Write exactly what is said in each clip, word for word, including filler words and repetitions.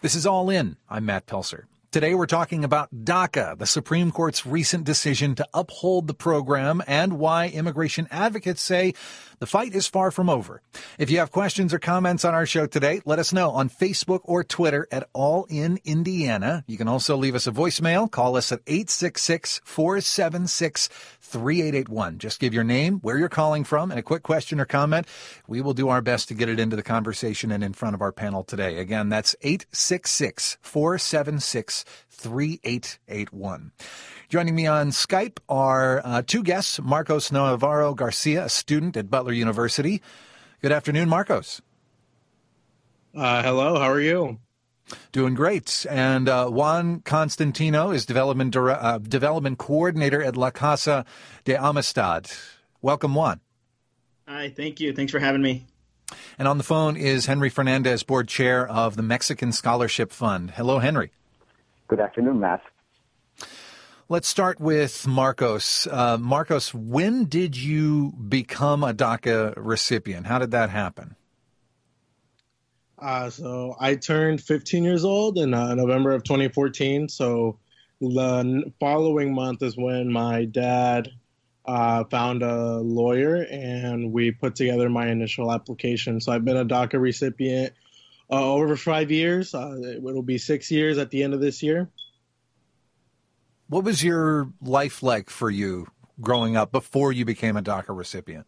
This is All In. I'm Matt Pelser. Today we're talking about DACA, the Supreme Court's recent decision to uphold the program, and why immigration advocates say the fight is far from over. If you have questions or comments on our show today, let us know on Facebook or Twitter at All In Indiana. You can also leave us a voicemail. Call us at eight six six, four seven six, three eight eight one. Just give your name, where you're calling from, and a quick question or comment. We will do our best to get it into the conversation and in front of our panel today. Again, that's eight six six, four seven six, three eight eight one. Joining me on Skype are uh, two guests, Marcos Navarro Garcia, a student at Butler University. Good afternoon, Marcos. Uh, hello, how are you? Doing great. And uh, Juan Constantino is development dire- uh, development coordinator at La Casa de Amistad. Welcome, Juan. Hi, thank you. Thanks for having me. And on the phone is Henry Fernandez, board chair of the Mexican Scholarship Fund. Hello, Henry. Good afternoon, Matt. Let's start with Marcos. Uh, Marcos, when did you become a DACA recipient? How did that happen? Uh, so I turned fifteen years old in uh, November of twenty fourteen. So the following month is when my dad uh, found a lawyer and we put together my initial application. So I've been a DACA recipient uh, over five years. Uh, it'll be six years at the end of this year. What was your life like for you growing up before you became a DACA recipient?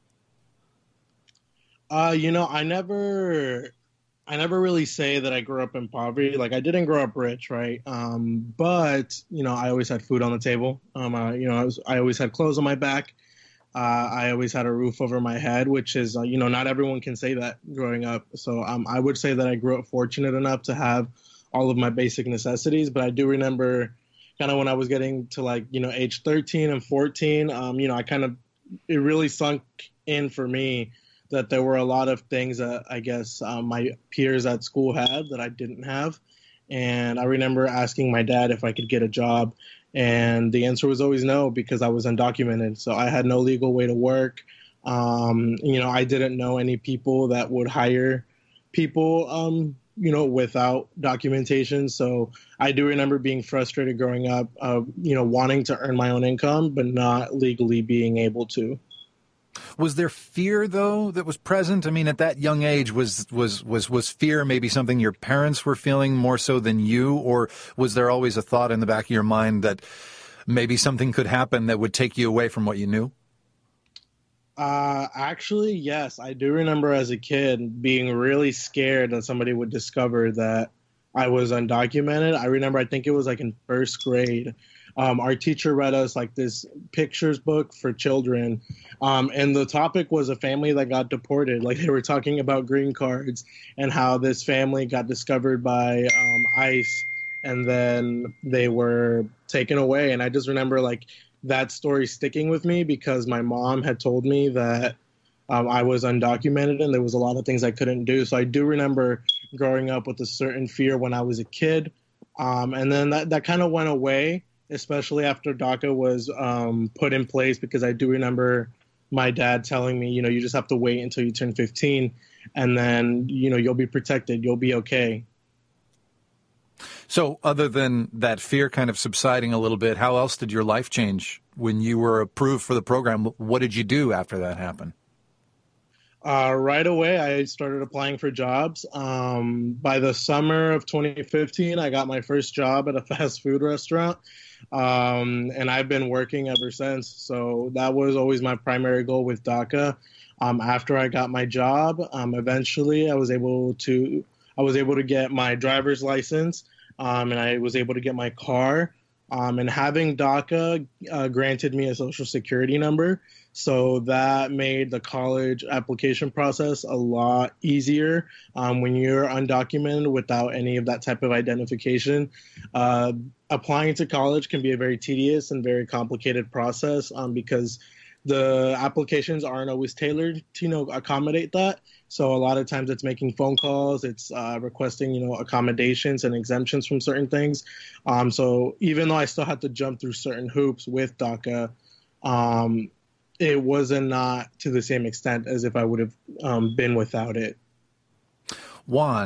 Uh, you know, I never, I never really say that I grew up in poverty. Like I didn't grow up rich, right? Um, but you know, I always had food on the table. Um, uh, you know, I was, I always had clothes on my back. Uh, I always had a roof over my head, which is, uh, you know, not everyone can say that growing up. So um, I would say that I grew up fortunate enough to have all of my basic necessities. But I do remember kind of when I was getting to like, you know, age thirteen and fourteen, um, you know, I kind of, it really sunk in for me that there were a lot of things that I guess um, my peers at school had that I didn't have. And I remember asking my dad if I could get a job. And the answer was always no, because I was undocumented. So I had no legal way to work. Um, you know, I didn't know any people that would hire people, um, you know, without documentation. So I do remember being frustrated growing up, uh, you know, wanting to earn my own income, but not legally being able to. Was there fear, though, that was present? I mean, at that young age, was was was was fear maybe something your parents were feeling more so than you? Or was there always a thought in the back of your mind that maybe something could happen that would take you away from what you knew? Uh, actually, yes. I do remember as a kid being really scared that somebody would discover that I was undocumented. I remember, I think it was like in first grade. Um, our teacher read us like this pictures book for children. Um, and the topic was a family that got deported. Like they were talking about green cards and how this family got discovered by um, ICE and then they were taken away. And I just remember like that story sticking with me because my mom had told me that um, I was undocumented and there was a lot of things I couldn't do. So I do remember growing up with a certain fear when I was a kid. Um, and then that, that kind of went away, especially after DACA was um, put in place, because I do remember my dad telling me, you know, you just have to wait until you turn fifteen and then, you know, you'll be protected. You'll be okay. So other than that fear kind of subsiding a little bit, how else did your life change when you were approved for the program? What did you do after that happened? Uh, right away, I started applying for jobs. Um, by the summer of twenty fifteen, I got my first job at a fast food restaurant. Um, and I've been working ever since. So that was always my primary goal with DACA. Um, after I got my job, um, eventually I was able to I was able to get my driver's license, um, and I was able to get my car. Um, and having DACA uh, granted me a social security number. So that made the college application process a lot easier. Um, when you're undocumented without any of that type of identification, uh, applying to college can be a very tedious and very complicated process um, because the applications aren't always tailored to, you know, accommodate that. So a lot of times it's making phone calls, it's uh, requesting, you know, accommodations and exemptions from certain things. Um, so even though I still had to jump through certain hoops with DACA, um, it wasn't not to the same extent as if I would have um, been without it. Juan,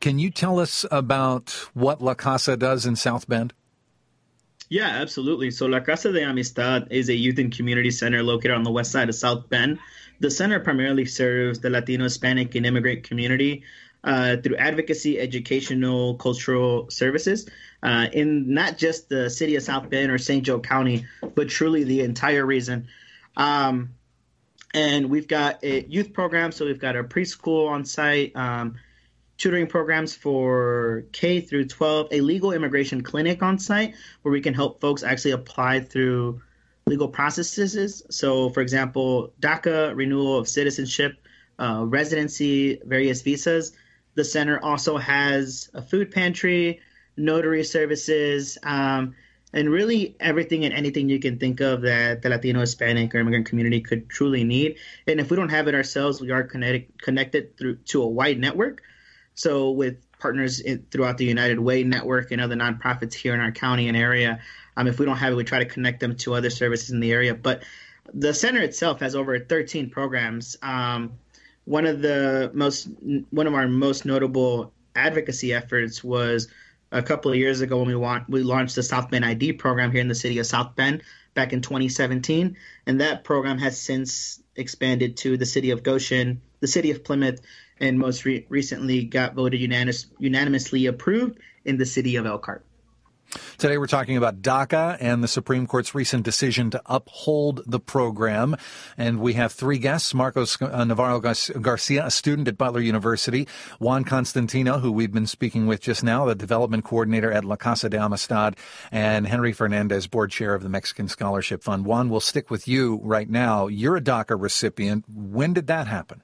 Can you tell us about what La Casa does in South Bend? Yeah, absolutely. So La Casa de Amistad is a youth and community center located on the west side of South Bend. The center primarily serves the Latino, Hispanic, and immigrant community uh, through advocacy, educational, cultural services uh, in not just the city of South Bend or Saint Joe County, but truly the entire region. Um, and we've got a youth program, so we've got our preschool on site, um, tutoring programs for K through twelve, a legal immigration clinic on site where we can help folks actually apply through legal processes. So, for example, DACA, renewal of citizenship, uh, residency, various visas. The center also has a food pantry, notary services, um, and really everything and anything you can think of that the Latino, Hispanic, or immigrant community could truly need. And if we don't have it ourselves, we are connected, connected through to a wide network. So with partners in, throughout the United Way network and other nonprofits here in our county and area, um, if we don't have it, we try to connect them to other services in the area. But the center itself has over thirteen programs. Um, one of the most, one of our most notable advocacy efforts was a couple of years ago when we want, we launched the South Bend I D program here in the city of South Bend back in twenty seventeen, and that program has since expanded to the city of Goshen, the city of Plymouth, and most re- recently got voted unanimous, unanimously approved in the city of Elkhart. Today we're talking about DACA and the Supreme Court's recent decision to uphold the program. And we have three guests: Marcos Navarro Garcia, a student at Butler University; Juan Constantino, who we've been speaking with just now, the development coordinator at La Casa de Amistad; and Henry Fernandez, board chair of the Mexican Scholarship Fund. Juan, we'll stick with you right now. You're a DACA recipient. When did that happen?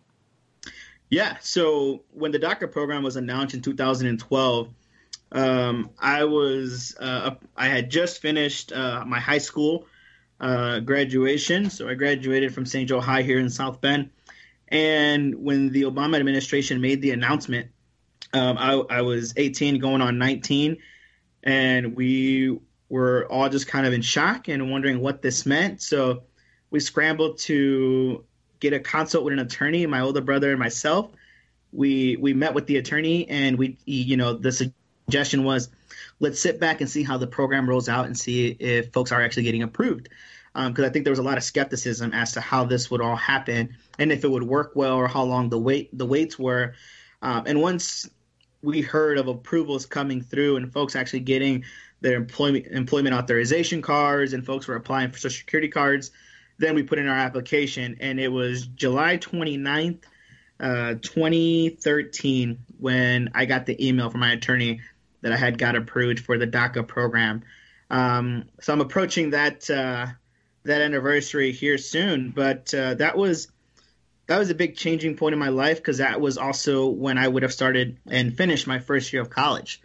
Yeah, so when the DACA program was announced in two thousand twelve, um, I was uh, I had just finished uh, my high school uh, graduation. So I graduated from Saint Joe High here in South Bend. And when the Obama administration made the announcement, um, I, I was eighteen going on nineteen, and we were all just kind of in shock and wondering what this meant. So we scrambled to get a consult with an attorney, my older brother and myself. We we met with the attorney, and we, you know, the suggestion was, let's sit back and see how the program rolls out and see if folks are actually getting approved. Because um, I think there was a lot of skepticism as to how this would all happen and if it would work well or how long the wait the waits were. Um, and once we heard of approvals coming through and folks actually getting their employment employment authorization cards and folks were applying for Social Security cards, then we put in our application, and it was July twenty-ninth, uh, twenty thirteen, when I got the email from my attorney that I had got approved for the DACA program. Um, so I'm approaching that uh, that anniversary here soon, but uh, that was that was a big changing point in my life because that was also when I would have started and finished my first year of college.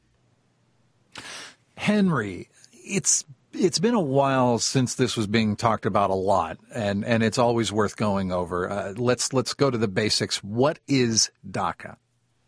Henry, it's It's been a while since this was being talked about a lot, and, and it's always worth going over. Uh, let's let's go to the basics. What is DACA?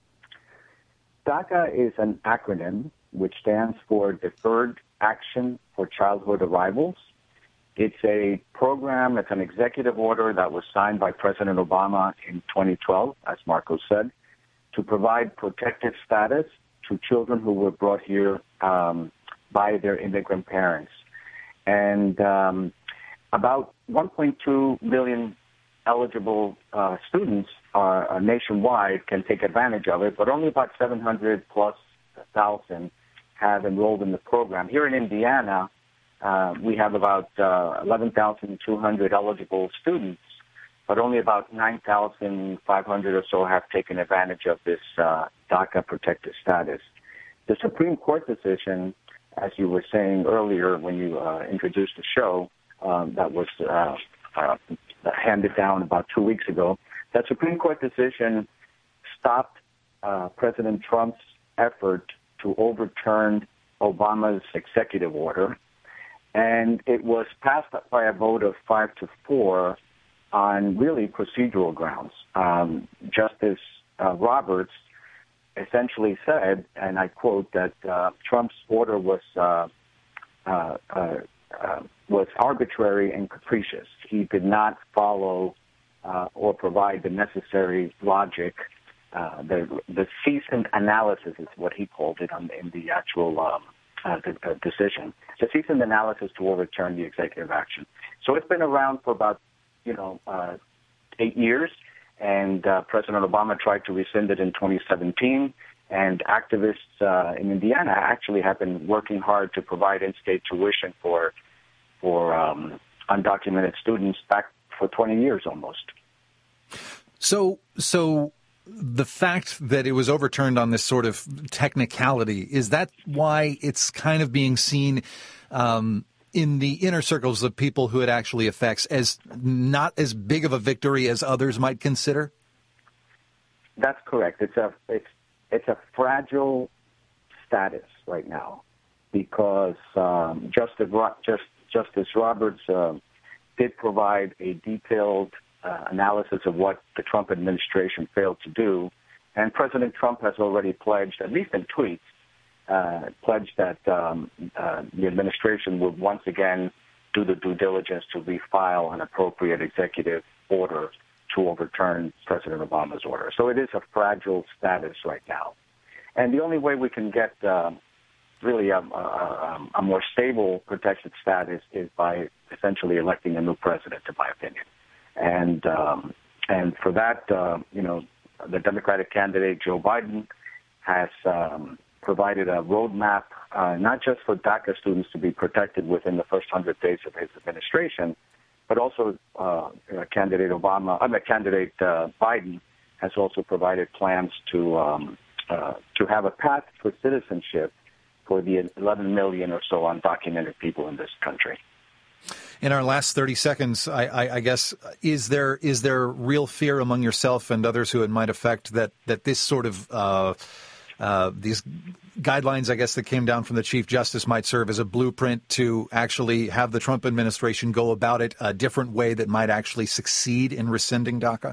DACA is an acronym which stands for Deferred Action for Childhood Arrivals. It's a program, it's an executive order that was signed by President Obama in twenty twelve, as Marco said, to provide protective status to children who were brought here um, by their immigrant parents. And um, about one point two million eligible uh, students are, uh, nationwide can take advantage of it, but only about seven hundred plus thousand have enrolled in the program. Here in Indiana, uh, we have about uh, eleven thousand two hundred eligible students, but only about nine thousand five hundred or so have taken advantage of this uh, DACA protected status. The Supreme Court decision, as you were saying earlier when you uh, introduced the show, um, that was uh, uh, handed down about two weeks ago, that Supreme Court decision stopped uh, President Trump's effort to overturn Obama's executive order, and it was passed by a vote of five to four on really procedural grounds. Um, Justice uh, Roberts essentially said, and I quote, that uh, Trump's order was uh, uh, uh, uh, was arbitrary and capricious. He did not follow uh, or provide the necessary logic uh, the the seasoned analysis is what he called it on, in the actual um, uh, the, uh, decision. It's a seasoned analysis to overturn the executive action. So it's been around for about, you know, uh, eight years, and uh, President Obama tried to rescind it in twenty seventeen. And activists uh, in Indiana actually have been working hard to provide in-state tuition for for um, undocumented students back for twenty years almost. So, so the fact that it was overturned on this sort of technicality, is that why it's kind of being seen um, in the inner circles of people who it actually affects as not as big of a victory as others might consider? That's correct. It's a it's it's a fragile status right now because um, Justice just Justice Roberts uh, did provide a detailed uh, analysis of what the Trump administration failed to do, and President Trump has already pledged, at least in tweets, uh, pledged that um, uh, the administration would once again do the due diligence to refile an appropriate executive order to overturn President Obama's order. So it is a fragile status right now. And the only way we can get uh, really a, a, a more stable protected status is by essentially electing a new president, in my opinion. And um, and for that, uh, you know, the Democratic candidate, Joe Biden, has um, provided a roadmap, uh, not just for DACA students to be protected within the first hundred days of his administration, but also uh, candidate Obama, I mean, candidate uh, Biden has also provided plans to um, uh, to have a path for citizenship for the eleven million or so undocumented people in this country. In our last thirty seconds, I, I, I guess, is there is there real fear among yourself and others who it might affect that, that this sort of uh, uh, these guidelines, I guess, that came down from the Chief Justice might serve as a blueprint to actually have the Trump administration go about it a different way that might actually succeed in rescinding DACA?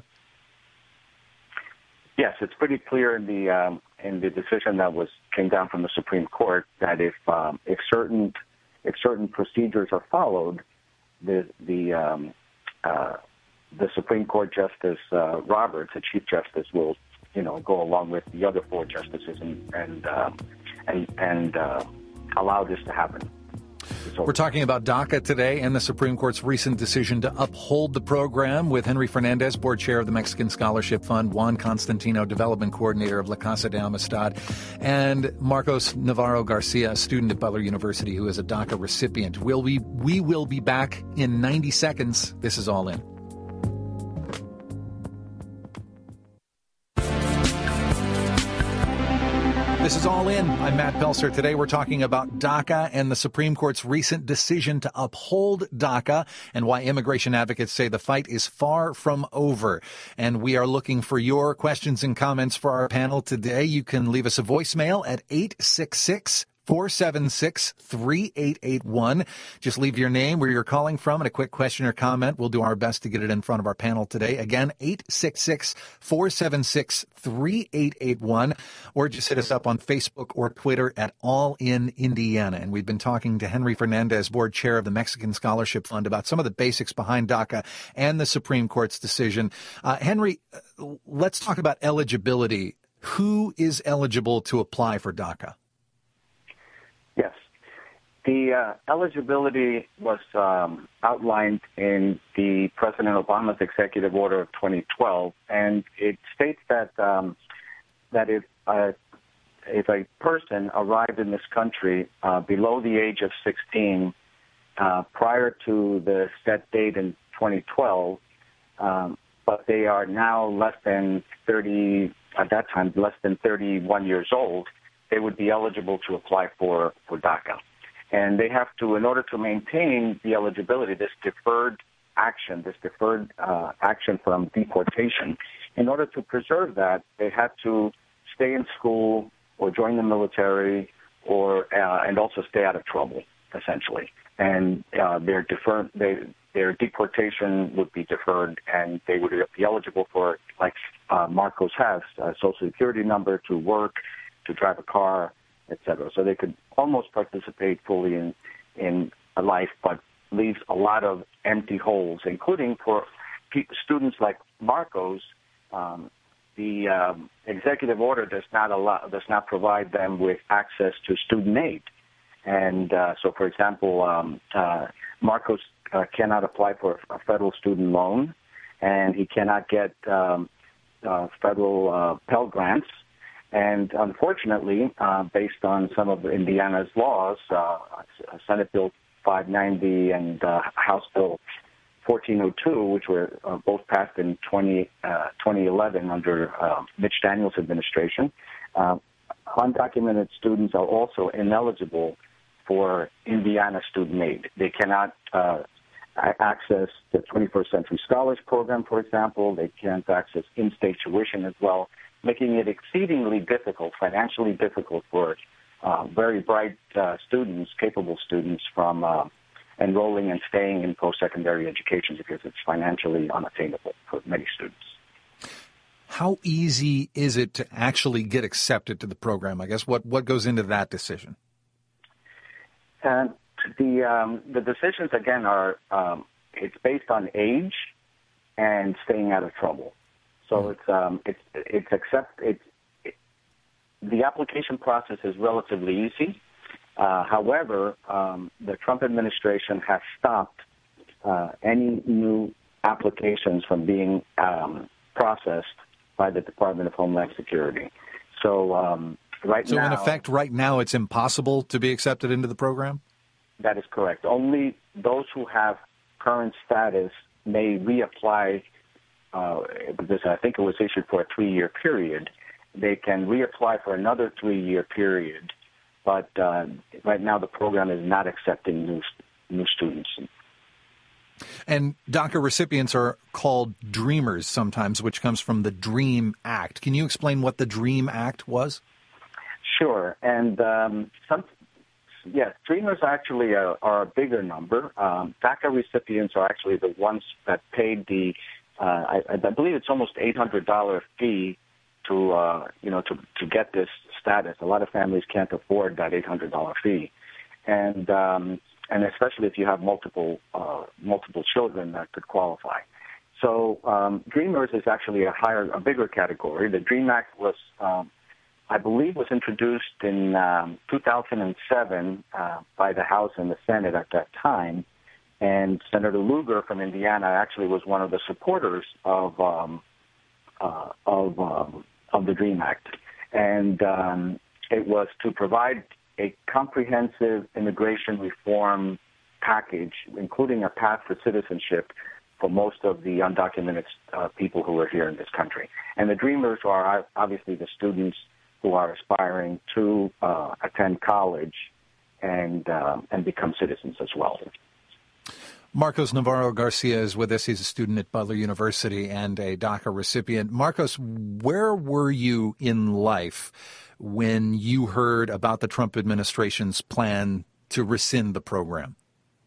Yes, it's pretty clear in the um, in the decision that was came down from the Supreme Court that if um, if certain if certain procedures are followed, the the um, uh, the Supreme Court Justice uh, Roberts, the Chief Justice, will you know go along with the other four justices and and uh, and, and uh, allow this to happen. So, we're talking about DACA today and the Supreme Court's recent decision to uphold the program with Henry Fernandez, board chair of the Mexican Scholarship Fund, Juan Constantino, development coordinator of La Casa de Amistad, and Marcos Navarro Garcia, a student at Butler University who is a DACA recipient. We'll be, we will be back in ninety seconds. This is All In. This is All In. I'm Matt Pelser. Today we're talking about DACA and the Supreme Court's recent decision to uphold DACA and why immigration advocates say the fight is far from over. And we are looking for your questions and comments for our panel today. You can leave us a voicemail at eight six six, four seven six, three eight eight one. Just leave your name, where you're calling from, and a quick question or comment. We'll do our best to get it in front of our panel today. Again, eight six six, four seven six, three eight eight one, or just hit us up on Facebook or Twitter at All In Indiana. And we've been talking to Henry Fernandez, board chair of the Mexican Scholarship Fund, about some of the basics behind DACA and the Supreme Court's decision. Uh, Henry, let's talk about eligibility. Who is eligible to apply for DACA? Yes. The uh, eligibility was um, outlined in the President Obama's executive order of twenty twelve, and it states that um, that if, uh, if a person arrived in this country uh, below the age of sixteen uh, prior to the set date in twenty twelve, um, but they are now less than thirty, at that time, less than thirty-one years old, they would be eligible to apply for, for DACA. And they have to, in order to maintain the eligibility, this deferred action, this deferred uh, action from deportation, in order to preserve that, they have to stay in school or join the military or uh, and also stay out of trouble, essentially. And uh, their, defer, they, their deportation would be deferred, and they would be eligible for, like uh, Marcos has, a Social Security number to work, to drive a car, et cetera. So they could almost participate fully in in a life, but leaves a lot of empty holes, including for pe- students like Marcos. Um, the um, executive order does not allow, does not provide them with access to student aid. And uh, so, for example, um, uh, Marcos uh, cannot apply for a federal student loan, and he cannot get um, uh, federal uh, Pell Grants. And unfortunately, uh, based on some of Indiana's laws, uh, Senate Bill five ninety and uh, House Bill fourteen oh two, which were uh, both passed in twenty, uh, twenty eleven under uh, Mitch Daniels' administration, uh, undocumented students are also ineligible for Indiana student aid. They cannot uh, access the twenty-first Century Scholars Program, for example. They can't access in-state tuition as well, making it exceedingly difficult, financially difficult for uh, very bright uh, students, capable students from uh, enrolling and staying in post-secondary education because it's financially unattainable for many students. How easy is it to actually get accepted to the program? I guess what, what goes into that decision? And the um, the decisions, again, are um, it's based on age and staying out of trouble. So it's um, it's it's accept it's it, the application process is relatively easy. Uh, however, um, the Trump administration has stopped uh, any new applications from being um, processed by the Department of Homeland Security. So um, right so now, in effect, right now, it's impossible to be accepted into the program? That is correct. Only those who have current status may reapply. Uh, because I think it was issued for a three-year period. They can reapply for another three-year period, but uh, right now the program is not accepting new new students. And DACA recipients are called Dreamers sometimes, which comes from the DREAM Act. Can you explain what the DREAM Act was? Sure. And um, some, yes, Dreamers actually are, are a bigger number. Um, DACA recipients are actually the ones that paid the Uh, I, I believe it's almost eight hundred dollars fee to, uh, you know, to, to get this status. A lot of families can't afford that eight hundred dollars fee. And, um, and especially if you have multiple, uh, multiple children that could qualify. So, um, Dreamers is actually a higher, a bigger category. The DREAM Act was, um, I believe was introduced in, um, two thousand seven, uh, by the House and the Senate at that time. And Senator Lugar from Indiana actually was one of the supporters of um, uh, of um, of the DREAM Act, and um, it was to provide a comprehensive immigration reform package, including a path for citizenship for most of the undocumented uh, people who are here in this country. And the Dreamers are obviously the students who are aspiring to uh, attend college and uh, and become citizens as well. Marcos Navarro Garcia is with us. He's a student at Butler University and a DACA recipient. Marcos, where were you in life when you heard about the Trump administration's plan to rescind the program?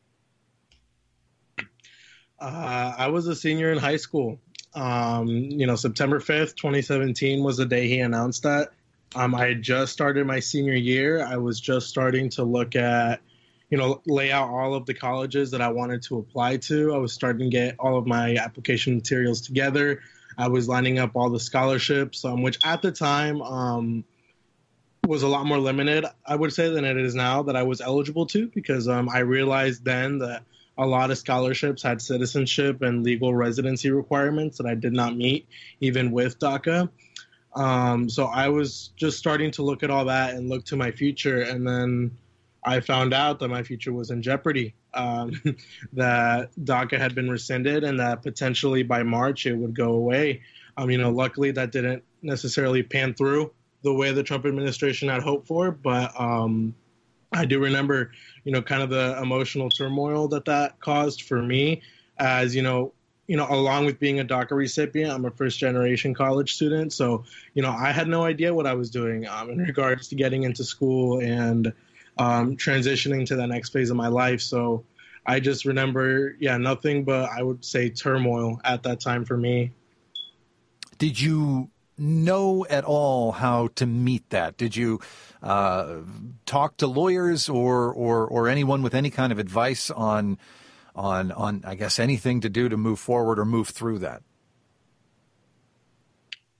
Uh, I was a senior in high school. Um, you know, September fifth, twenty seventeen was the day he announced that. Um, I had just started my senior year. I was just starting to look at you know, lay out all of the colleges that I wanted to apply to. I was starting to get all of my application materials together. I was lining up all the scholarships, um, which at the time um, was a lot more limited, I would say, than it is now that I was eligible to, because um, I realized then that a lot of scholarships had citizenship and legal residency requirements that I did not meet, even with DACA. Um, so I was just starting to look at all that and look to my future, and then I found out that my future was in jeopardy, um, that DACA had been rescinded and that potentially by March it would go away. Um, you know, luckily that didn't necessarily pan through the way the Trump administration had hoped for, but um, I do remember, you know, kind of the emotional turmoil that that caused for me as, you know, you know, along with being a DACA recipient, I'm a first generation college student. So, you know, I had no idea what I was doing um, in regards to getting into school and Um, transitioning to the next phase of my life. So I just remember, yeah, nothing but I would say turmoil at that time for me. Did you know at all how to meet that? Did you uh, talk to lawyers or, or or anyone with any kind of advice on on on I guess anything to do to move forward or move through that?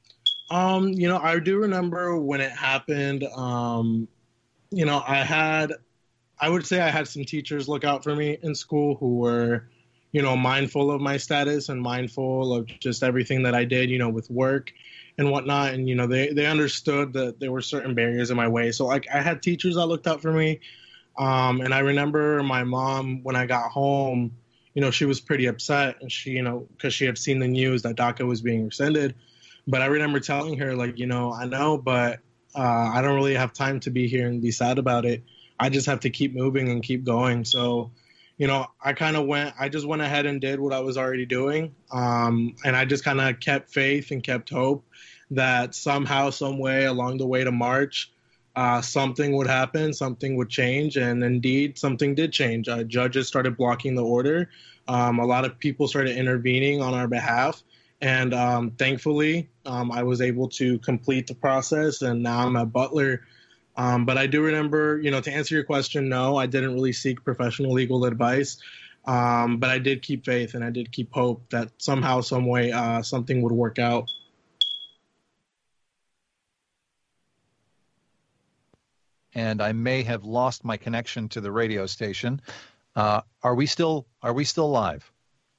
Um, you know, I do remember when it happened. Um, you know, I had, I would say I had some teachers look out for me in school who were, you know, mindful of my status and mindful of just everything that I did, you know, with work and whatnot. And, you know, they, they understood that there were certain barriers in my way. So, like, I had teachers that looked out for me. Um, and I remember my mom, when I got home, you know, she was pretty upset. And she, you know, because she had seen the news that DACA was being rescinded. But I remember telling her, like, you know, I know, but uh, I don't really have time to be here and be sad about it. I just have to keep moving and keep going. So, you know, I kind of went, I just went ahead and did what I was already doing. Um, and I just kind of kept faith and kept hope that somehow, some way along the way to March, uh, something would happen, something would change. And indeed, something did change. Uh, judges started blocking the order. Um, a lot of people started intervening on our behalf. And um, thankfully, um, I was able to complete the process, and now I'm at Butler. Um, but I do remember, you know, to answer your question, no, I didn't really seek professional legal advice. Um, but I did keep faith, and I did keep hope that somehow, some way, uh, something would work out. And I may have lost my connection to the radio station. Uh, are we still are we still live?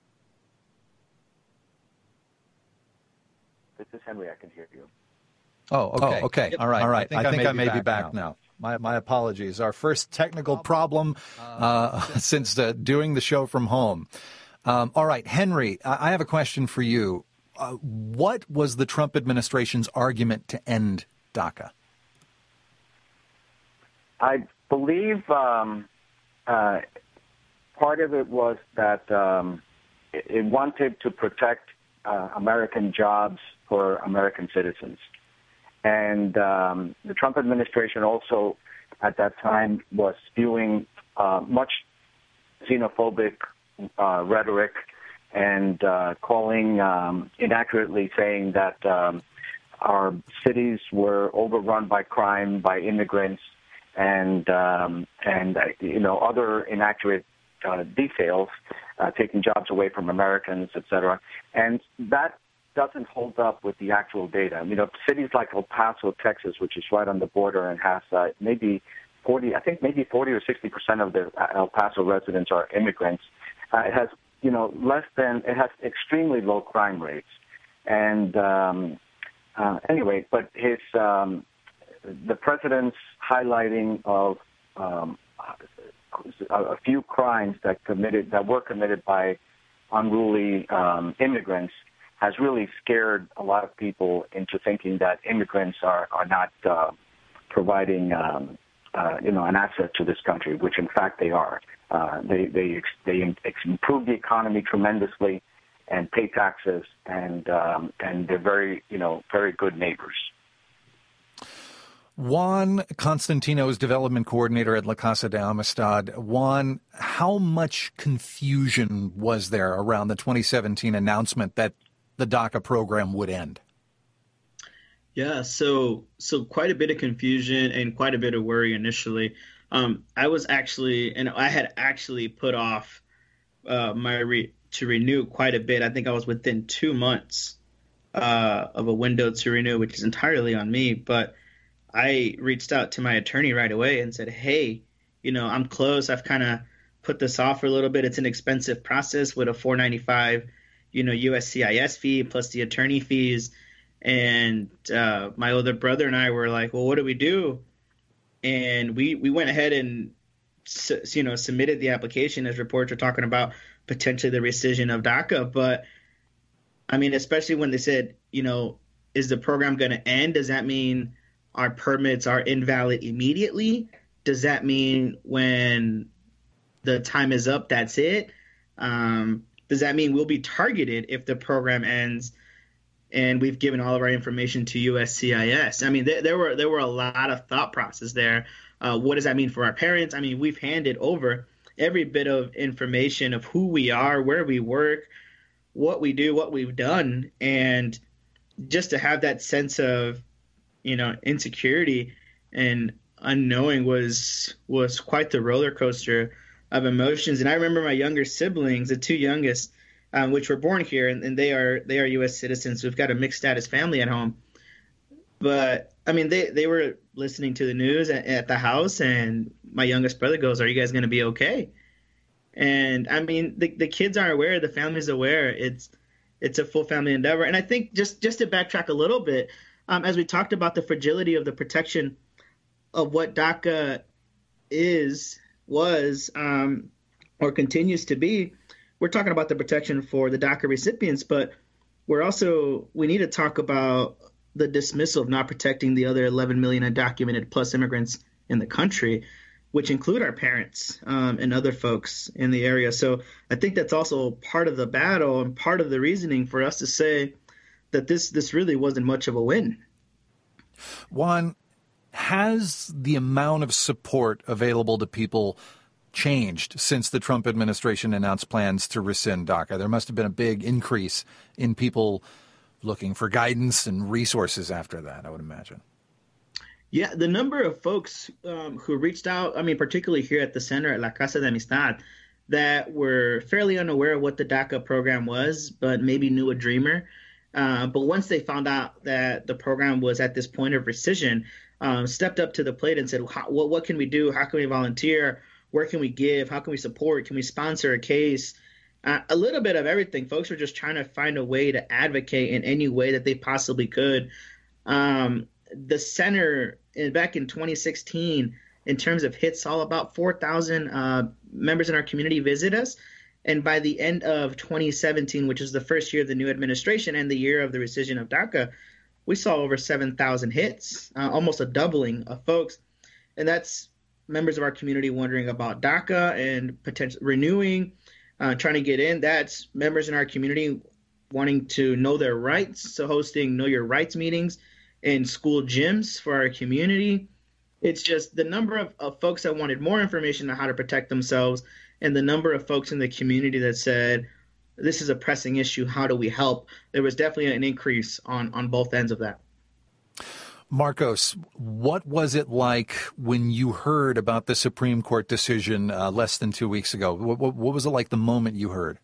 This is Henry. I can hear you. Oh, okay. Oh, okay. Yep. All right. All right. I think I, I, may, I may be back, back now. now. My my apologies. Our first technical problem uh, since uh, doing the show from home. Um, all right, Henry, I have a question for you. Uh, what was the Trump administration's argument to end DACA? I believe um, uh, part of it was that um, it, it wanted to protect uh, American jobs for American citizens. And um, the Trump administration also, at that time, was spewing uh, much xenophobic uh, rhetoric and uh, calling, um, inaccurately saying that um, our cities were overrun by crime, by immigrants, and, um, and uh, you know, other inaccurate uh, details, uh, taking jobs away from Americans, et cetera. And that doesn't hold up with the actual data. You know, cities like El Paso, Texas, which is right on the border and has uh, maybe forty, I think maybe forty or sixty percent of the El Paso residents are immigrants. Uh, it has, you know, less than, it has extremely low crime rates. And um, uh, anyway, but his, um, the president's highlighting of um, a, a few crimes that committed, that were committed by unruly um, immigrants has really scared a lot of people into thinking that immigrants are, are not uh, providing, um, uh, you know, an asset to this country, which in fact they are. Uh, they they they improve the economy tremendously, and pay taxes, and um, and they're very, you know, very good neighbors. Juan Constantino is development coordinator at La Casa de Amistad. Juan, how much confusion was there around the twenty seventeen announcement that the DACA program would end? Yeah, so so quite a bit of confusion and quite a bit of worry initially. Um, I was actually, and I had actually put off uh, my re- to renew quite a bit. I think I was within two months uh, of a window to renew, which is entirely on me. But I reached out to my attorney right away and said, hey, you know, I'm close. I've kind of put this off for a little bit. It's an expensive process with a four ninety-five, you know, U S C I S fee plus the attorney fees. And uh, my older brother and I were like, well, what do we do? And we, we went ahead and, you know, submitted the application, as reports are talking about potentially the rescission of DACA. But, I mean, especially when they said, you know, is the program going to end? Does that mean our permits are invalid immediately? Does that mean when the time is up, that's it? Um, does that mean we'll be targeted if the program ends and we've given all of our information to U S C I S? I mean, there, there were there were a lot of thought process there. Uh, what does that mean for our parents? I mean, we've handed over every bit of information of who we are, where we work, what we do, what we've done. And just to have that sense of, you know, insecurity and unknowing was was quite the roller coaster of emotions. And I remember my younger siblings, the two youngest, um, which were born here, and, and they are they are U S citizens. We've got a mixed status family at home. But I mean, they, they were listening to the news at, at the house, and my youngest brother goes, "Are you guys going to be okay?" And I mean, the, the kids are aware, the family's aware. It's it's a full family endeavor. And I think just, just to backtrack a little bit, um, as we talked about the fragility of the protection of what DACA is, was, um, or continues to be, we're talking about the protection for the DACA recipients, but we're also, we need to talk about the dismissal of not protecting the other eleven million undocumented plus immigrants in the country, which include our parents um, and other folks in the area. So I think that's also part of the battle and part of the reasoning for us to say that this this really wasn't much of a win. Juan, has the amount of support available to people changed since the Trump administration announced plans to rescind DACA? There must have been a big increase in people looking for guidance and resources after that, I would imagine. Yeah, the number of folks um, who reached out, I mean, particularly here at the center at La Casa de Amistad, that were fairly unaware of what the DACA program was, but maybe knew a dreamer. Uh, but once they found out that the program was at this point of rescission, um, stepped up to the plate and said, how, what, what can we do? How can we volunteer? Where can we give? How can we support? Can we sponsor a case? Uh, a little bit of everything. Folks were just trying to find a way to advocate in any way that they possibly could. Um, the center in, back in twenty sixteen, in terms of hits, saw about four thousand uh, members in our community visit us. And by the end of twenty seventeen, which is the first year of the new administration and the year of the rescission of DACA, we saw over seven thousand hits, uh, almost a doubling of folks. And that's members of our community wondering about DACA and potential renewing, uh, trying to get in. That's members in our community wanting to know their rights, so hosting Know Your Rights meetings in school gyms for our community. It's just the number of, of folks that wanted more information on how to protect themselves, and the number of folks in the community that said, this is a pressing issue, how do we help? There was definitely an increase on, on both ends of that. Marcos, what was it like when you heard about the Supreme Court decision uh, less than two weeks ago? What, what, what was it like the moment you heard?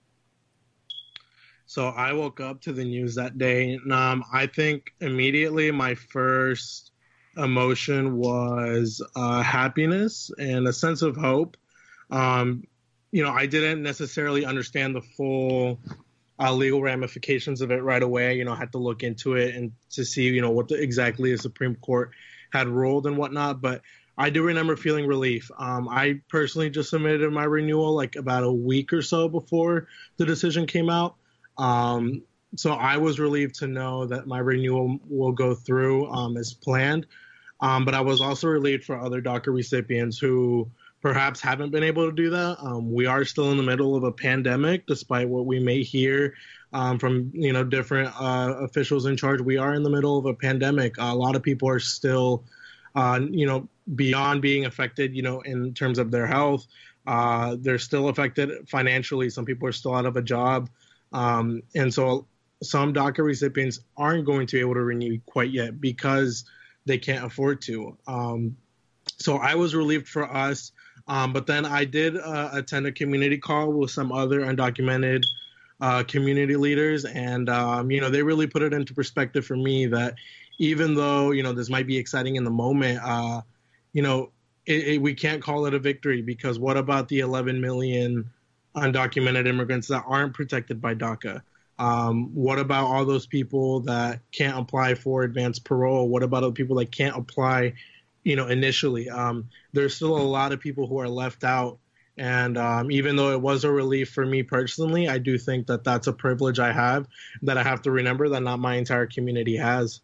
So I woke up to the news that day, and um, I think immediately my first emotion was uh, happiness and a sense of hope. Um, you know, I didn't necessarily understand the full uh, legal ramifications of it right away. You know, I had to look into it and to see, you know, what the, exactly the Supreme Court had ruled and whatnot. But I do remember feeling relief. Um, I personally just submitted my renewal like about a week or so before the decision came out. Um, so I was relieved to know that my renewal will go through um, as planned. Um, but I was also relieved for other DACA recipients who perhaps haven't been able to do that. Um, we are still in the middle of a pandemic, despite what we may hear um, from, you know, different uh, officials in charge. We are in the middle of a pandemic. A lot of people are still, uh, you know, beyond being affected, you know, in terms of their health. Uh, they're still affected financially. Some people are still out of a job. Um, and so some DACA recipients aren't going to be able to renew quite yet because they can't afford to. Um, so I was relieved for us. Um, but then I did uh, attend a community call with some other undocumented uh, community leaders. And, um, you know, they really put it into perspective for me that even though, you know, this might be exciting in the moment, uh, you know, it, it, we can't call it a victory, because what about the eleven million undocumented immigrants that aren't protected by DACA? Um, what about all those people that can't apply for advanced parole? What about the people that can't apply, you know, initially? Um, there's still a lot of people who are left out. And um, even though it was a relief for me personally, I do think that that's a privilege I have that I have to remember that not my entire community has.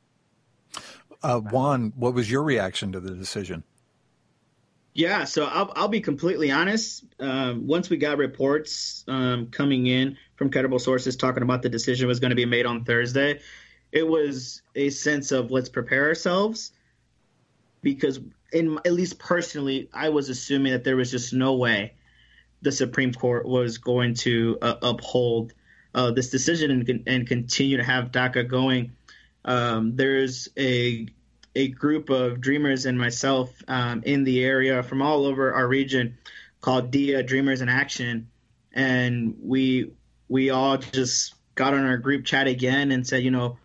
Uh, Juan, what was your reaction to the decision? Yeah, so I'll, I'll be completely honest. Um, once we got reports um, coming in from credible sources talking about the decision was going to be made on Thursday, it was a sense of let's prepare ourselves, because in at least personally, I was assuming that there was just no way the Supreme Court was going to uh, uphold uh, this decision and, and continue to have DACA going. Um, there's a a group of dreamers and myself um, in the area from all over our region called D I A Dreamers in Action. And we we all just got on our group chat again and said, you know,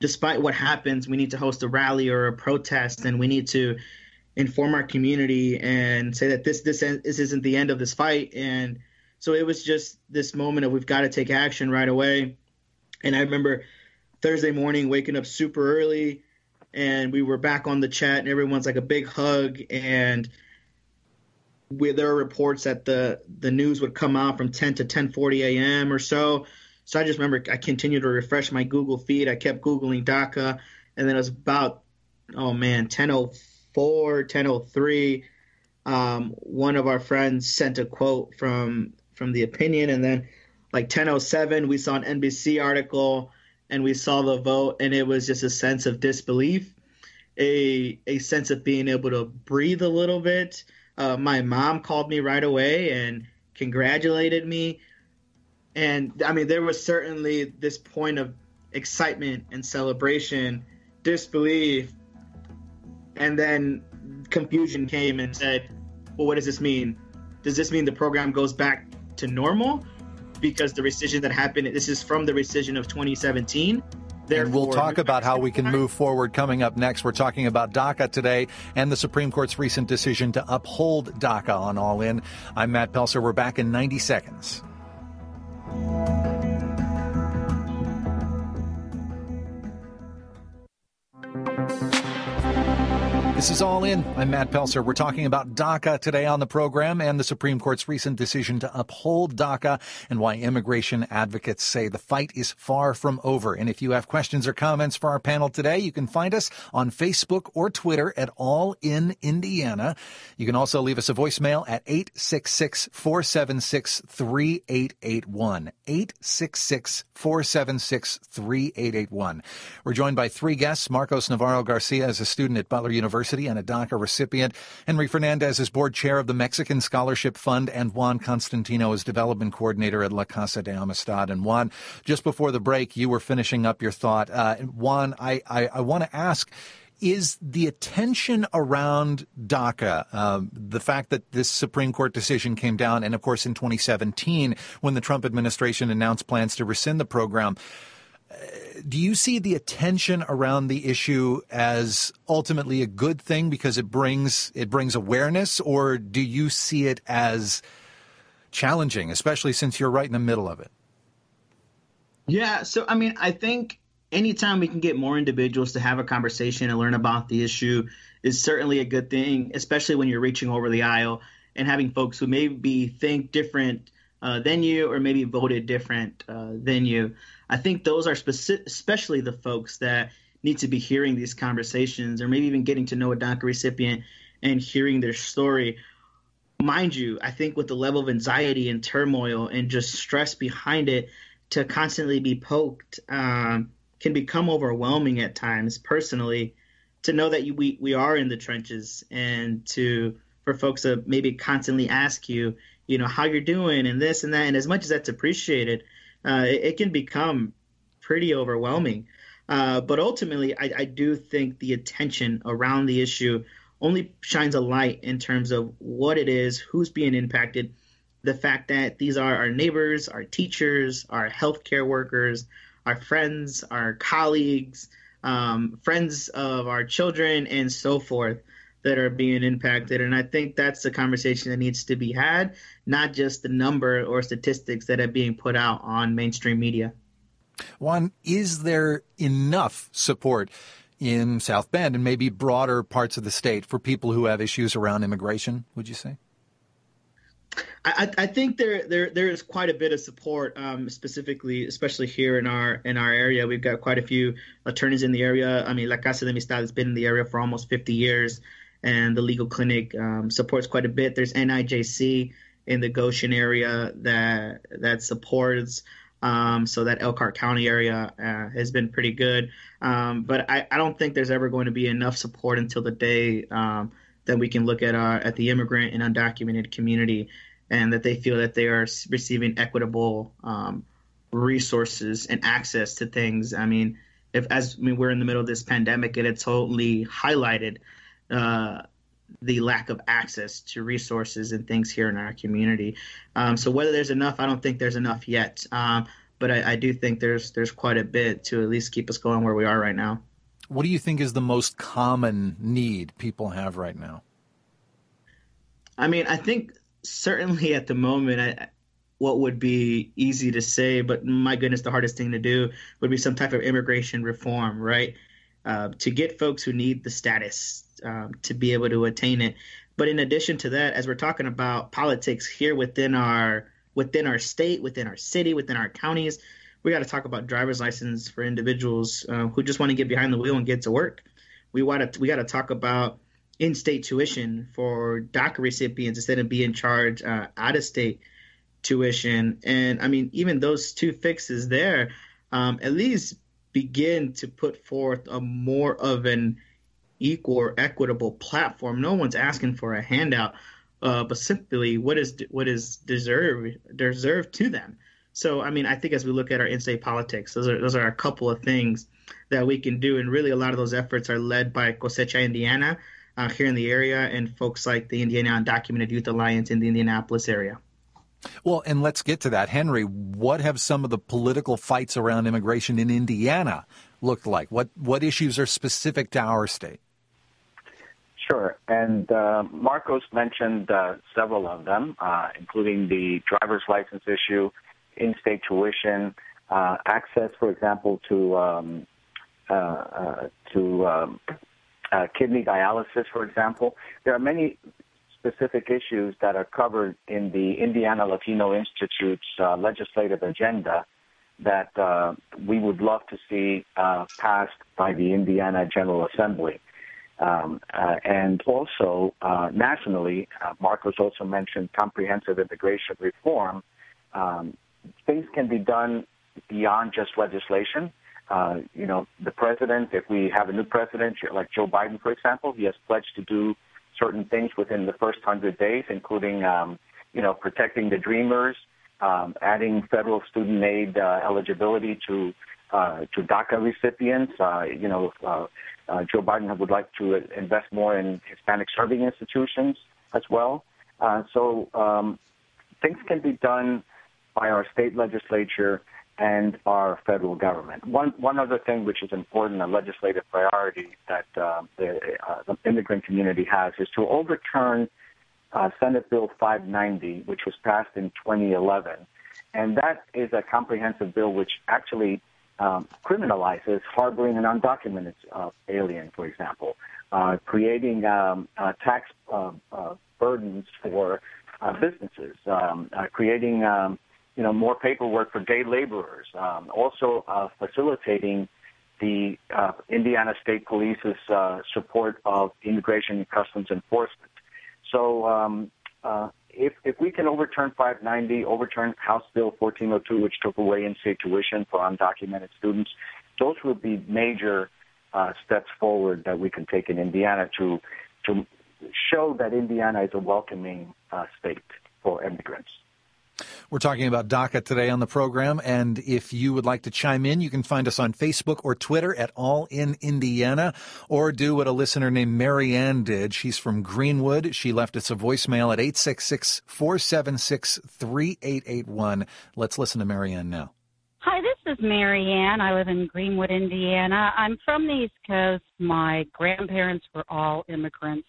despite what happens, we need to host a rally or a protest, and we need to inform our community and say that this this this isn't the end of this fight. And so it was just this moment of we've got to take action right away. And I remember Thursday morning waking up super early, and we were back on the chat, and everyone's like a big hug. And we, there were reports that the the news would come out from ten to ten forty a.m. or so. So I just remember I continued to refresh my Google feed. I kept Googling DACA, and then it was about, oh man, ten oh four, ten oh three. Um, one of our friends sent a quote from from the opinion, and then like ten oh seven, we saw an N B C article, and we saw the vote, and it was just a sense of disbelief, a a sense of being able to breathe a little bit. Uh, my mom called me right away and congratulated me. And I mean, there was certainly this point of excitement and celebration, disbelief, and then confusion came and said, well, what does this mean? Does this mean the program goes back to normal? Because the rescission that happened, this is from the rescission of twenty seventeen. And we'll talk about how we can move forward coming up next. We're talking about DACA today and the Supreme Court's recent decision to uphold DACA on All In. I'm Matt Pelser. We're back in ninety seconds. This is All In. I'm Matt Pelser. We're talking about DACA today on the program and the Supreme Court's recent decision to uphold DACA and why immigration advocates say the fight is far from over. And if you have questions or comments for our panel today, you can find us on Facebook or Twitter at All In Indiana. You can also leave us a voicemail at eight six six, four seven six, three eight eight one. eight six six, four seven six, three eight eight one. We're joined by three guests. Marcos Navarro Garcia is a student at Butler University and a DACA recipient. Henry Fernandez is board chair of the Mexican Scholarship Fund, and Juan Constantino is development coordinator at La Casa de Amistad. And Juan, just before the break, you were finishing up your thought. Uh, Juan, I, I, I want to ask, is the attention around DACA, um, the fact that this Supreme Court decision came down, and of course in twenty seventeen, when the Trump administration announced plans to rescind the program, do you see the attention around the issue as ultimately a good thing because it brings it brings awareness, or do you see it as challenging, especially since you're right in the middle of it? Yeah, so I mean, I think anytime we can get more individuals to have a conversation and learn about the issue is certainly a good thing, especially when you're reaching over the aisle and having folks who maybe think different uh, than you or maybe voted different uh, than you. I think those are speci- especially the folks that need to be hearing these conversations or maybe even getting to know a DACA recipient and hearing their story. Mind you, I think with the level of anxiety and turmoil and just stress behind it, to constantly be poked um, can become overwhelming at times personally, to know that you, we, we are in the trenches, and to for folks to maybe constantly ask you, you know, how you're doing and this and that. And as much as that's appreciated, Uh, it, it can become pretty overwhelming. Uh, but ultimately, I, I do think the attention around the issue only shines a light in terms of what it is, who's being impacted, the fact that these are our neighbors, our teachers, our healthcare workers, our friends, our colleagues, um, friends of our children, and so forth that are being impacted. And I think that's the conversation that needs to be had, not just the number or statistics that are being put out on mainstream media. Juan, is there enough support in South Bend and maybe broader parts of the state for people who have issues around immigration, would you say? I, I think there there there is quite a bit of support, um, specifically, especially here in our in our area. We've got quite a few attorneys in the area. I mean, La Casa de Amistad has been in the area for almost fifty years, and the legal clinic um, supports quite a bit. There's N I J C in the Goshen area that that supports. Um, so that Elkhart County area uh, has been pretty good. Um, but I, I don't think there's ever going to be enough support until the day um, that we can look at our, at the immigrant and undocumented community, and that they feel that they are receiving equitable um, resources and access to things. I mean, if as I mean, we're in the middle of this pandemic, and it totally highlighted uh, the lack of access to resources and things here in our community. Um, so whether there's enough, I don't think there's enough yet. Um, but I, I do think there's there's quite a bit to at least keep us going where we are right now. What do you think is the most common need people have right now? I mean, I think certainly at the moment, I, what would be easy to say, but my goodness, the hardest thing to do would be some type of immigration reform, right? Uh, to get folks who need the status um, to be able to attain it. But in addition to that, as we're talking about politics here within our within our state, within our city, within our counties, we got to talk about driver's license for individuals uh, who just want to get behind the wheel and get to work. We want to we got to talk about in-state tuition for DACA recipients instead of being charged uh, out-of-state tuition. And I mean, even those two fixes there, um, at least begin to put forth a more of an equal or equitable platform. No one's asking for a handout, uh, but simply what is what is deserved deserved to them. So, I mean, I think as we look at our in-state politics, those are those are a couple of things that we can do, and really a lot of those efforts are led by Cosecha Indiana uh, here in the area, and folks like the Indiana Undocumented Youth Alliance in the Indianapolis area. Well, and let's get to that. Henry, what have some of the political fights around immigration in Indiana looked like? What what issues are specific to our state? Sure. And uh, Marcos mentioned uh, several of them, uh, including the driver's license issue, in-state tuition, uh, access, for example, to um, uh, uh, to um, uh, kidney dialysis, for example. There are many specific issues that are covered in the Indiana Latino Institute's uh, legislative agenda that uh, we would love to see uh, passed by the Indiana General Assembly. Um, uh, and also uh, nationally, uh, Marcos also mentioned comprehensive immigration reform. Um, things can be done beyond just legislation. Uh, you know, the president, if we have a new president, like Joe Biden, for example, he has pledged to do certain things within the first hundred days, including, um, you know, protecting the dreamers, um, adding federal student aid uh, eligibility to uh, to DACA recipients. Uh, you know, uh, uh, Joe Biden would like to invest more in Hispanic serving institutions as well. Uh, so um, things can be done by our state legislature and our federal government. One one other thing which is important, a legislative priority that uh, the, uh, the immigrant community has, is to overturn uh, Senate Bill five ninety, which was passed in twenty eleven. And that is a comprehensive bill which actually um, criminalizes harboring an undocumented uh, alien, for example, uh, creating um, uh, tax uh, uh, burdens for uh, businesses, um, uh, creating um, you know, more paperwork for day laborers, um, also uh, facilitating the uh, Indiana State Police's uh, support of immigration and customs enforcement. So um, uh, if, if we can overturn five ninety, overturn House Bill fourteen oh two, which took away in-state tuition for undocumented students, those would be major uh, steps forward that we can take in Indiana to, to show that Indiana is a welcoming uh, state for immigrants. We're talking about DACA today on the program, and if you would like to chime in, you can find us on Facebook or Twitter at All in Indiana, or do what a listener named Mary Ann did. She's from Greenwood. She left us a voicemail at eight six six, four seven six, three eight eight one. Let's listen to Mary Ann now. Hi, this is Mary Ann. I live in Greenwood, Indiana. I'm from the East Coast. My grandparents were all immigrants.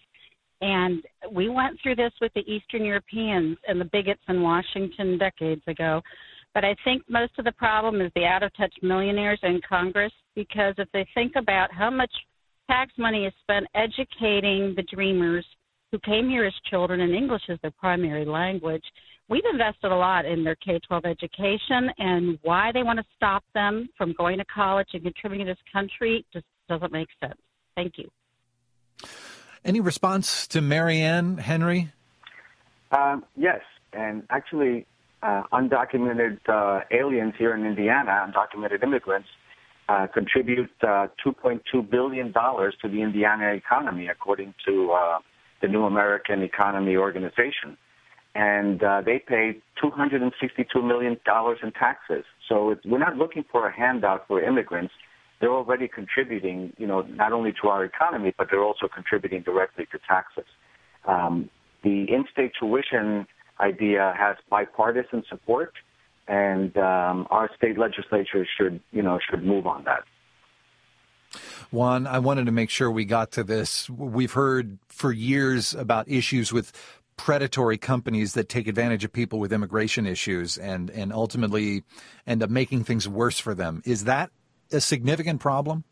And we went through this with the Eastern Europeans and the bigots in Washington decades ago. But I think most of the problem is the out-of-touch millionaires in Congress, because if they think about how much tax money is spent educating the dreamers who came here as children and English is their primary language, we've invested a lot in their K twelve education, and why they want to stop them from going to college and contributing to this country just doesn't make sense. Thank you. Any response to Mary Ann, Henry? Um, yes, and actually uh, undocumented uh, aliens here in Indiana, undocumented immigrants, uh, contribute uh, two point two billion dollars to the Indiana economy, according to uh, the New American Economy Organization. And uh, they pay two hundred sixty-two million dollars in taxes. So it's, we're not looking for a handout for immigrants. They're already contributing, you know, not only to our economy, but they're also contributing directly to taxes. Um, the in-state tuition idea has bipartisan support. and um, our state legislature should, you know, should move on that. Juan, I wanted to make sure we got to this. We've heard for years about issues with predatory companies that take advantage of people with immigration issues and, and ultimately end up making things worse for them. Is that a significant problem?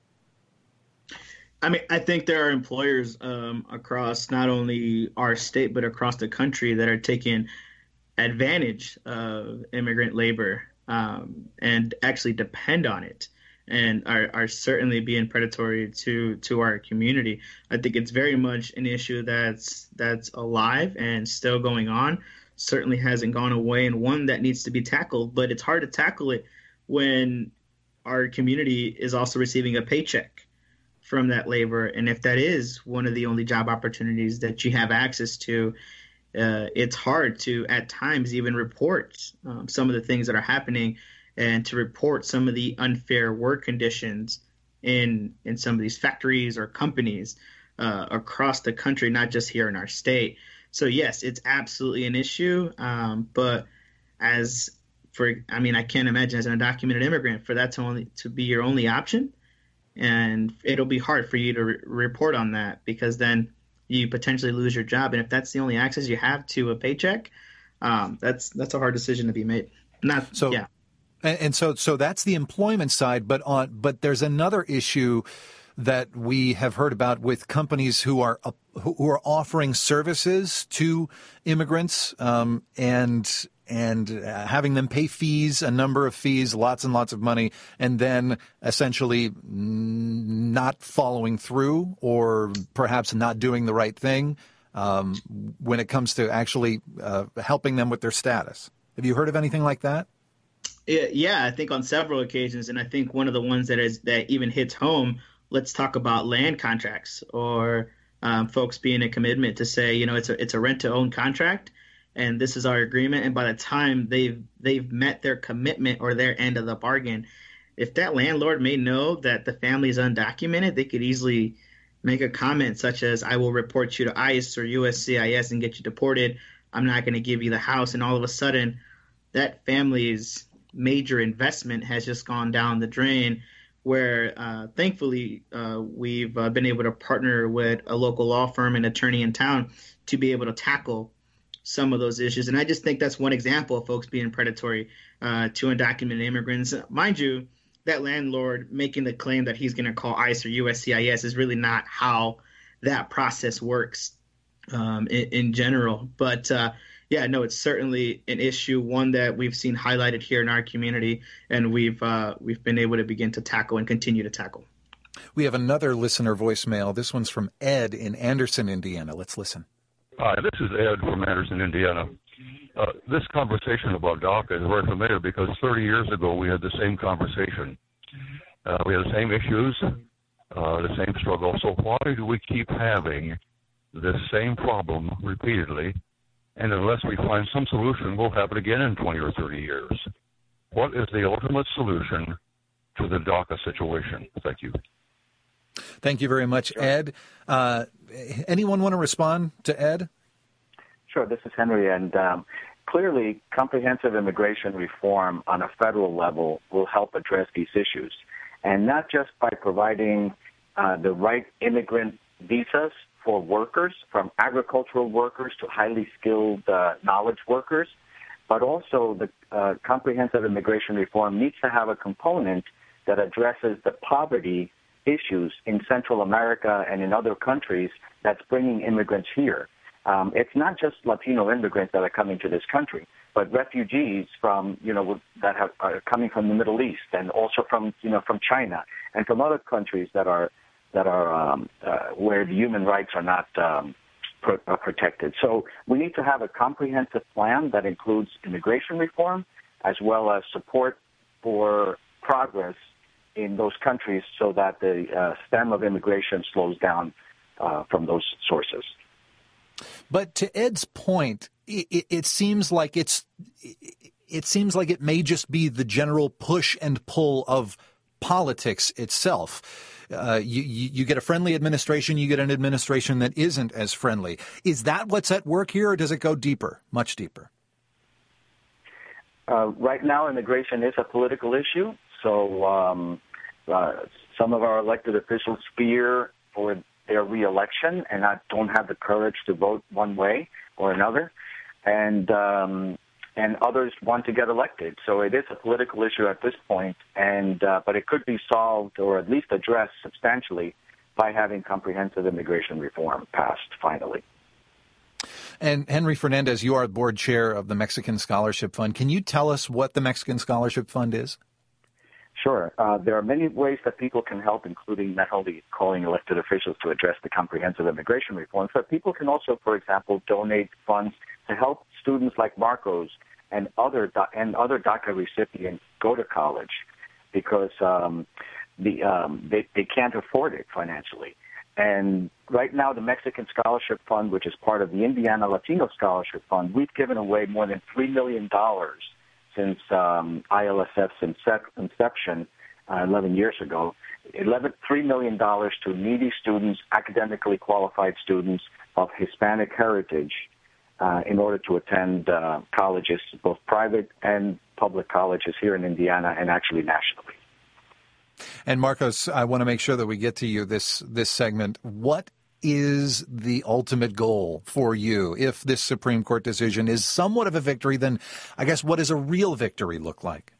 I mean, I think there are employers um, across not only our state, but across the country that are taking advantage of immigrant labor um, and actually depend on it, and are, are certainly being predatory to to our community. I think it's very much an issue that's that's alive and still going on. Certainly hasn't gone away, and one that needs to be tackled. But it's hard to tackle it when our community is also receiving a paycheck from that labor. And if that is one of the only job opportunities that you have access to, uh, it's hard to at times even report um, some of the things that are happening and to report some of the unfair work conditions in in some of these factories or companies uh, across the country, not just here in our state. So yes, it's absolutely an issue. Um, but as for, I mean, I can't imagine as an undocumented immigrant for that to only to be your only option. And it'll be hard for you to re- report on that, because then you potentially lose your job. And if that's the only access you have to a paycheck, um, that's that's a hard decision to be made. Not so, yeah. And, and so, so that's the employment side. But on, but there's another issue that we have heard about with companies who are uh, who are offering services to immigrants, um, and and uh, having them pay fees, a number of fees, lots and lots of money, and then essentially not following through or perhaps not doing the right thing um, when it comes to actually uh, helping them with their status. Have you heard of anything like that? Yeah, I think on several occasions, and I think one of the ones that is that even hits home. Let's talk about land contracts or um, folks being a commitment to say, you know, it's a it's a rent to own contract, and this is our agreement. And by the time they've they've met their commitment or their end of the bargain, if that landlord may know that the family is undocumented, they could easily make a comment such as, I will report you to ICE or U S C I S and get you deported. I'm not going to give you the house. And all of a sudden, that family's major investment has just gone down the drain, where uh, thankfully uh, we've uh, been able to partner with a local law firm and attorney in town to be able to tackle some of those issues. And I just think that's one example of folks being predatory uh, to undocumented immigrants. Mind you, that landlord making the claim that he's going to call ICE or U S C I S is really not how that process works um, in, in general. But uh, yeah, no, it's certainly an issue, one that we've seen highlighted here in our community, and we've uh, we've been able to begin to tackle and continue to tackle. We have another listener voicemail. This one's from Ed in Anderson, Indiana. Let's listen. Hi, this is Ed from Anderson, Indiana. Uh, this conversation about DACA is very familiar because thirty years ago we had the same conversation. Uh, we had the same issues, uh, the same struggle. So why do we keep having this same problem repeatedly? And unless we find some solution, we'll have it again in twenty or thirty years. What is the ultimate solution to the DACA situation? Thank you. Thank you very much, Ed. Uh, anyone want to respond to Ed? Sure, this is Henry. And um, clearly, comprehensive immigration reform on a federal level will help address these issues. And not just by providing uh, the right immigrant visas for workers, from agricultural workers to highly skilled uh, knowledge workers, but also the uh, comprehensive immigration reform needs to have a component that addresses the poverty issues in Central America and in other countries that's bringing immigrants here. Um, it's not just Latino immigrants that are coming to this country, but refugees from, you know, that have, are coming from the Middle East and also from, you know, from China and from other countries that are that are um, uh, where the human rights are not um, pro- uh, protected. So we need to have a comprehensive plan that includes immigration reform as well as support for progress in those countries so that the uh, stem of immigration slows down uh, from those sources. But to Ed's point, it, it seems like it's it seems like it may just be the general push and pull of politics itself. Uh, you, you, you get a friendly administration, you get an administration that isn't as friendly. Is that what's at work here, or does it go deeper, much deeper? Uh, right now, immigration is a political issue, so um, uh, some of our elected officials fear for their reelection and not, don't have the courage to vote one way or another, and um, and others want to get elected. So it is a political issue at this point, and uh, but it could be solved or at least addressed substantially by having comprehensive immigration reform passed finally. And Henry Fernandez, you are board chair of the Mexican Scholarship Fund. Can you tell us what the Mexican Scholarship Fund is? Sure. Uh, there are many ways that people can help, including not only calling elected officials to address the comprehensive immigration reforms, but people can also, for example, donate funds to help students like Marcos and other and other DACA recipients go to college because um, the um, they, they can't afford it financially. And right now, the Mexican Scholarship Fund, which is part of the Indiana Latino Scholarship Fund, we've given away more than three million dollars since um, I L S F's inception uh, eleven years ago. three million dollars to needy students, academically qualified students of Hispanic heritage uh, in order to attend uh, colleges, both private and public colleges here in Indiana and actually nationally. And Marcos, I want to make sure that we get to you this this segment. What is the ultimate goal for you? If this Supreme Court decision is somewhat of a victory, then I guess what does a real victory look like?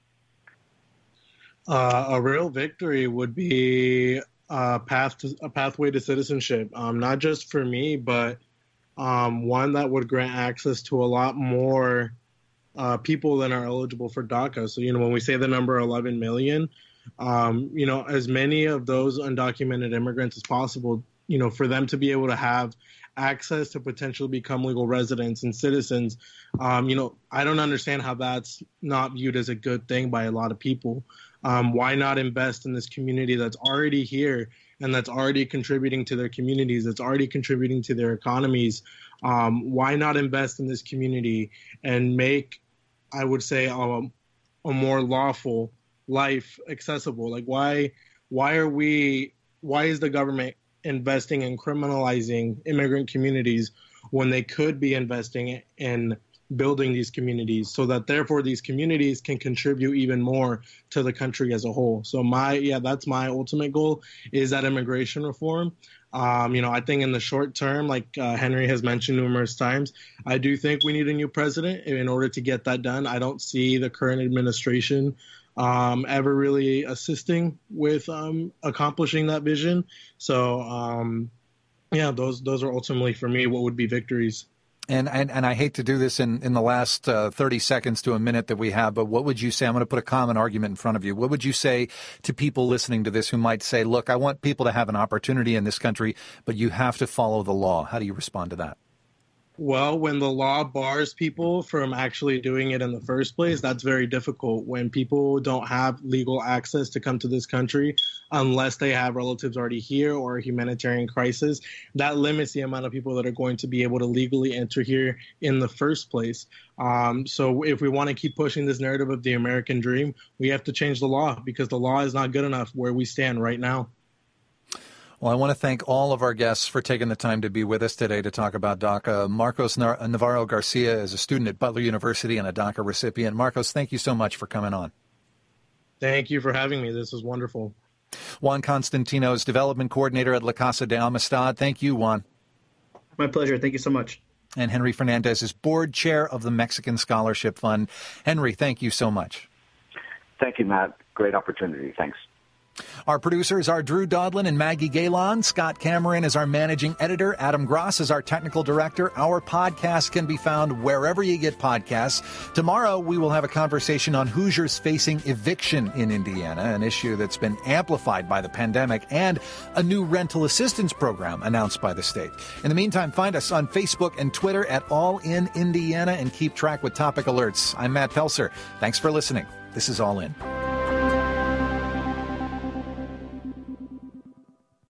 Uh, a real victory would be a path to, a pathway to citizenship, um, not just for me, but um, one that would grant access to a lot more uh, people than are eligible for DACA. So, you know, when we say the number eleven million, Um, you know, as many of those undocumented immigrants as possible, you know, for them to be able to have access to potentially become legal residents and citizens. Um, you know, I don't understand how that's not viewed as a good thing by a lot of people. Um, why not invest in this community that's already here and that's already contributing to their communities, that's already contributing to their economies? Um, why not invest in this community and make, I would say, um, a more lawful life accessible? Like, why why are we why is the government investing in criminalizing immigrant communities when they could be investing in building these communities so that therefore these communities can contribute even more to the country as a whole? So my yeah that's my ultimate goal, is that immigration reform. Um, you know, I think in the short term, like uh, Henry has mentioned numerous times, I do think we need a new president in order to get that done. I don't see the current administration Um, ever really assisting with um, accomplishing that vision. So, um, yeah, those those are ultimately for me what would be victories. And and, and I hate to do this in, in the last uh, thirty seconds to a minute that we have, but what would you say? I'm going to put a common argument in front of you. What would you say to people listening to this who might say, look, I want people to have an opportunity in this country, but you have to follow the law? How do you respond to that? Well, when the law bars people from actually doing it in the first place, that's very difficult. When people don't have legal access to come to this country unless they have relatives already here or a humanitarian crisis, that limits the amount of people that are going to be able to legally enter here in the first place. Um, so if we want to keep pushing this narrative of the American dream, we have to change the law, because the law is not good enough where we stand right now. Well, I want to thank all of our guests for taking the time to be with us today to talk about DACA. Marcos Navarro Garcia is a student at Butler University and a DACA recipient. Marcos, thank you so much for coming on. Thank you for having me. This was wonderful. Juan Constantino is development coordinator at La Casa de Amistad. Thank you, Juan. My pleasure. Thank you so much. And Henry Fernandez is board chair of the Mexican Scholarship Fund. Henry, thank you so much. Thank you, Matt. Great opportunity. Thanks. Our producers are Drew Dodlin and Maggie Galen. Scott Cameron is our managing editor. Adam Gross is our technical director. Our podcast can be found wherever you get podcasts. Tomorrow, we will have a conversation on Hoosiers facing eviction in Indiana, an issue that's been amplified by the pandemic, and a new rental assistance program announced by the state. In the meantime, find us on Facebook and Twitter at All In Indiana and keep track with topic alerts. I'm Matt Pelser. Thanks for listening. This is All In.